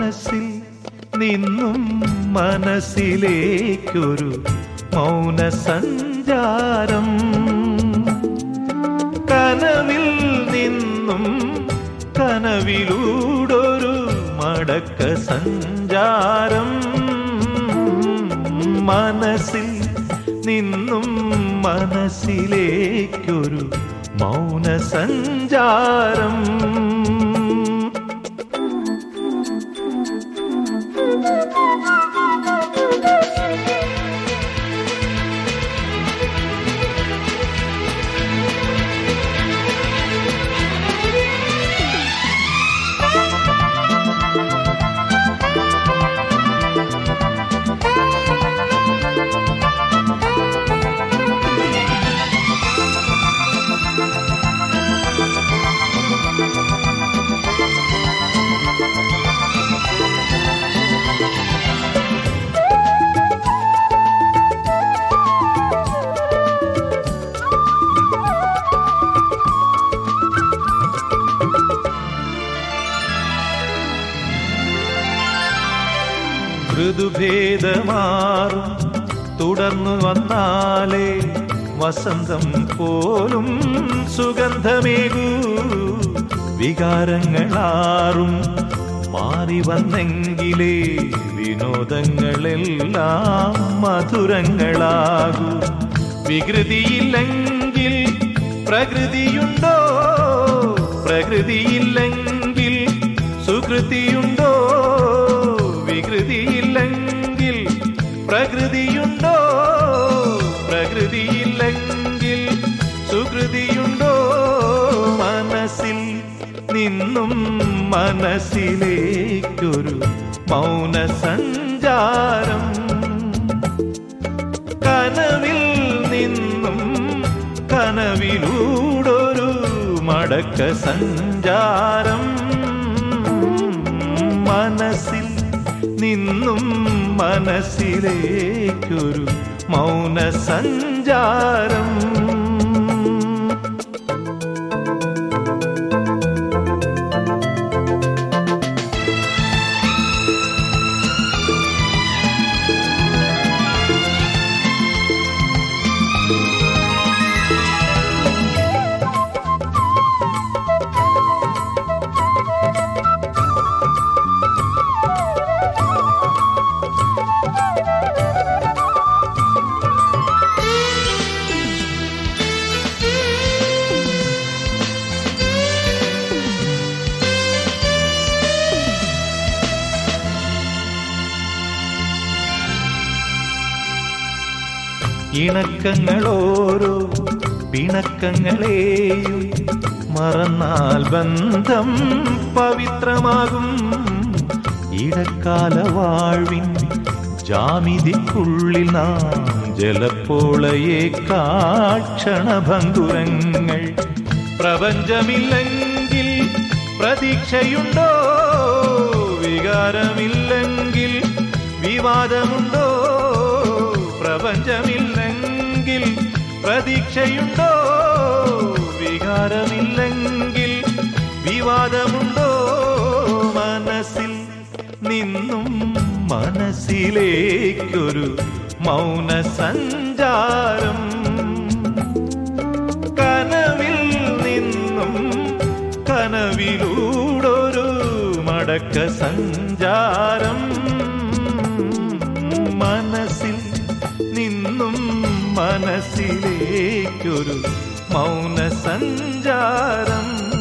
മനസ്സിൽ നിന്നും മനസ്സിലേക്കൊരു മൗന സഞ്ചാരം, കനവിൽ നിന്നും കനവിലൂടൊരു മടക്ക സഞ്ചാരം, മനസ്സിൽ നിന്നും മനസ്സിലേക്കൊരു മൗന സഞ്ചാരം. ഋതുഭേദമാറും തുടർന്നു വന്നാലേ വസന്തം പോലും സുഗന്ധമേകൂ, വികാരങ്ങളാറും മാറി വന്നെങ്കിലേ വിനോദങ്ങളെല്ലാം മധുരങ്ങളാകൂ. വികൃതിയില്ലെങ്കിൽ പ്രകൃതിയുണ്ടോ, പ്രകൃതിയില്ലെങ്കിൽ സുകൃതിയുണ്ടോ, വികൃതിയില്ലെങ്കിൽ പ്രകൃതിയുണ്ടോ, പ്രകൃതിയില്ലെങ്കിൽ സുകൃതിയുണ്ടോ. മനസ്സിൽ നിന്നും മനസ്സിലേക്കൊരു മൗന സഞ്ചാരം, കനവിൽ നിന്നും കനവിലൂടൊരു മടക്ക സഞ്ചാരം, മനസ്സിൽ നിന്നും മനസ്സിലേക്കൊരു മൗന സഞ്ചാരം. ഇണക്കങ്ങളോരോ പിണക്കങ്ങളെയും മറന്നാൽ ബന്ധം പവിത്രമാകും. ഇടക്കാല വാഴ്വിൻ ജാമിതിക്കുള്ളിൽ നാം ജലപ്പോളയേക്കാൾ ക്ഷണഭംഗുരങ്ങൾ. പ്രപഞ്ചമില്ലെങ്കിൽ പ്രതീക്ഷയുണ്ടോ, വികാരമില്ലെങ്കിൽ വിവാദമുണ്ടോ. പ്രപഞ്ചമില്ലെങ്കിൽ പ്രതീക്ഷയുണ്ടോ, വികാരമില്ലെങ്കിൽ വിവാദമുണ്ടോ. മനസ്സിൽ നിന്നും മനസ്സിലേക്കൊരു മൗന സഞ്ചാരം, കനവിൽ നിന്നും കനവിലൂടൊരു മടക്ക സഞ്ചാരം, മനസ്സിൽ നിന്നും മനസ്സിലേക്കൊരു മൗന സഞ്ചാരം.